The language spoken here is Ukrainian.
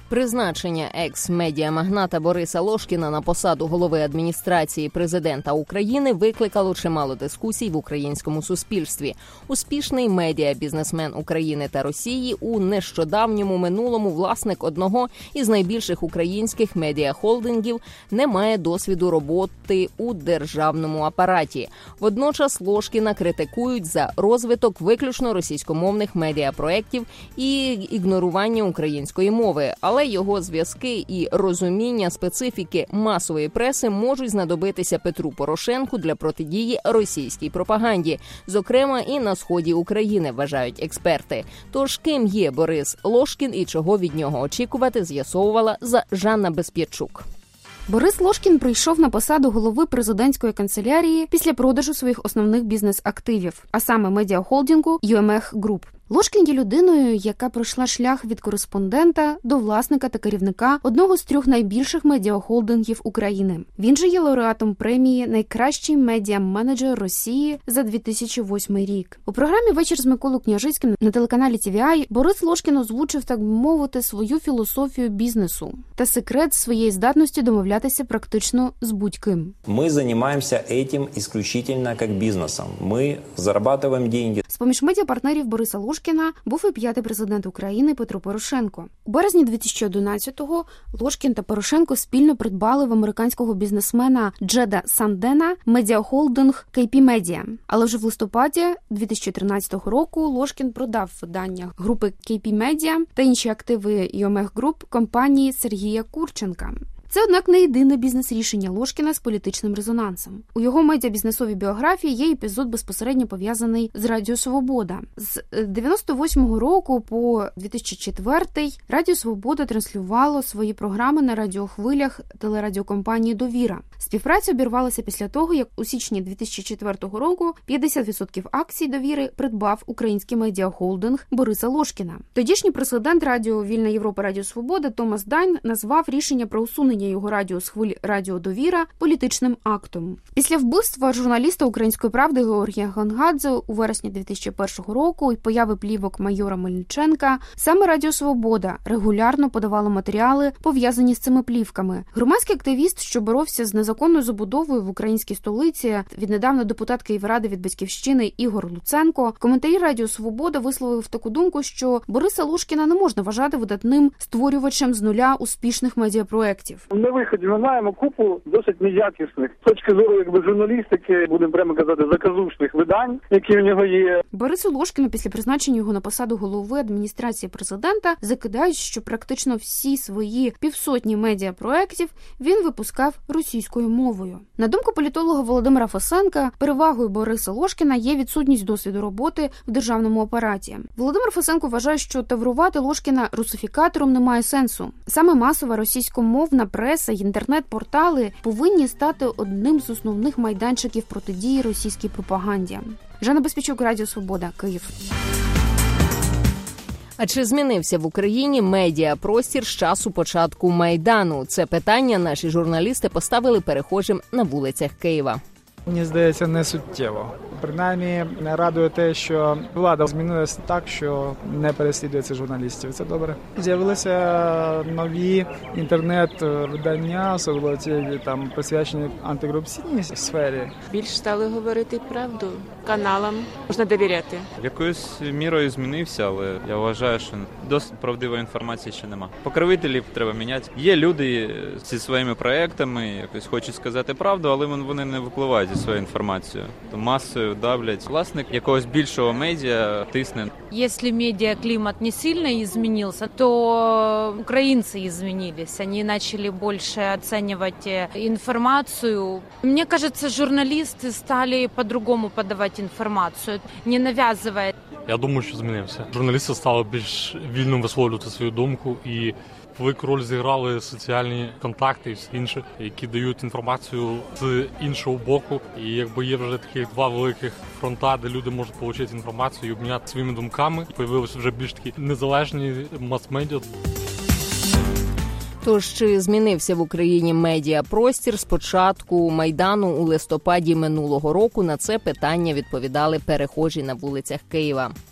Призначення екс-медіамагната Бориса Лошкіна на посаду голови адміністрації президента України викликало чимало дискусій в українському суспільстві. Успішний медіа-бізнесмен України та Росії, у нещодавньому минулому власник одного із найбільших українських медіахолдингів, не має досвіду роботи у державному апараті. Водночас Лошкіна критикують за розвиток виключно російськомовних медіапроєктів і ігнорування української мови. Але його зв'язки і розуміння специфіки масової преси можуть знадобитися Петру Порошенку для протидії російській пропаганді, зокрема і на сході України, вважають експерти. Тож ким є Борис Лошкін і чого від нього очікувати, з'ясовувала Жанна Безп'ячук. Борис Лошкін прийшов на посаду голови президентської канцелярії після продажу своїх основних бізнес-активів, а саме медіахолдингу UMH Group. Лошкін є людиною, яка пройшла шлях від кореспондента до власника та керівника одного з 3 найбільших медіахолдингів України. Він же є лауреатом премії «Найкращий медіа-менеджер Росії» за 2008 рік. У програмі «Вечір з Миколою Княжицьким» на телеканалі TVI Борис Лошкін озвучив, так би мовити, свою філософію бізнесу та секрет своєї здатності домовлятися практично з будь-ким. Ми займаємося цим исключительно як бізнесом. Ми заробляємо гроші. З-поміж медіапартнерів Бориса Лошкіна був і 5-й президент України Петро Порошенко. У березні 2011-го Лошкін та Порошенко спільно придбали в американського бізнесмена Джеда Сандена медіахолдинг KP Media. Але вже в листопаді 2013 року Лошкін продав видання групи KP Media та інші активи UMH Group компанії Сергія Курченка. Це, однак, не єдине бізнес-рішення Лошкіна з політичним резонансом. У його медіабізнесовій біографії є епізод безпосередньо пов'язаний з Радіо Свобода. З 98-го року по 2004-й Радіо Свобода транслювало свої програми на радіохвилях телерадіокомпанії «Довіра». Співпраця обірвалася після того, як у січні 2004 року 50% акцій «Довіри» придбав український медіахолдинг Бориса Лошкіна. Тодішній президент Радіо Вільна Європа Радіо Свобода Томас Дайн назвав рішення про усунення його радіо з хвиль Радіо Довіра політичним актом. Після вбивства журналіста «Української правди» Георгія Гонгадзе у вересні 2001 року і появи плівок майора Мельниченка, саме Радіо Свобода регулярно подавало матеріали, пов'язані з цими плівками. Громадський активіст, що боровся з незаконною забудовою в українській столиці, віднедавна депутат Київради від Батьківщини Ігор Луценко, в коментарі Радіо Свобода висловив таку думку, що Бориса Лошкіна не можна вважати видатним створювачем з нуля успішних медіапроєктів. На виході ми маємо купу досить неякісних, з точки зору журналістики, будемо прямо казати, заказушних видань, які в нього є. Борису Лошкіну після призначення його на посаду голови адміністрації президента закидають, що практично всі свої 500 медіапроєктів він випускав російською мовою. На думку політолога Володимира Фосенка, перевагою Бориса Лошкіна є відсутність досвіду роботи в державному апараті. Володимир Фосенко вважає, що таврувати Лошкіна русифікатором немає сенсу. Саме масова російськомовна преса й інтернет-портали повинні стати одним з основних майданчиків протидії російській пропаганді. Жанна Безп'ячук, Радіо Свобода, Київ. А чи змінився в Україні медіапростір з часу початку Майдану? Це питання наші журналісти поставили перехожим на вулицях Києва. Мені здається, не суттєво. Принаймні, радує те, що влада змінилася так, що не переслідується журналістів. Це добре. З'явилися нові інтернет-видання, особливо ті, там, присвячені антикорупційній сфері. Більш стали говорити правду каналам, можна довіряти. Якоюсь мірою змінився, але я вважаю, що досить правдивої інформації ще нема. Покровителів треба міняти. Є люди зі своїми проектами, якось хочуть сказати правду, але вони не випливають зі своєю інформацією. То масою давлять. Власник якогось більшого медіа тисне. Если медиаклимат не сильно изменился, то украинцы изменились. Они начали больше оценивать информацию. Мне кажется, журналисты стали по-другому подавать інформацію, не нав'язує. Я думаю, що змінився. Журналісти стали більш вільно висловлювати свою думку і велику роль зіграли соціальні контакти і все інше, які дають інформацію з іншого боку. І якби є вже таких 2 великих фронта, де люди можуть отримати інформацію і обмінятися своїми думками. Появилися вже більш такі незалежні мас-медіа. Тож, чи змінився в Україні медіапростір з початку Майдану у листопаді минулого року? На це питання відповідали перехожі на вулицях Києва.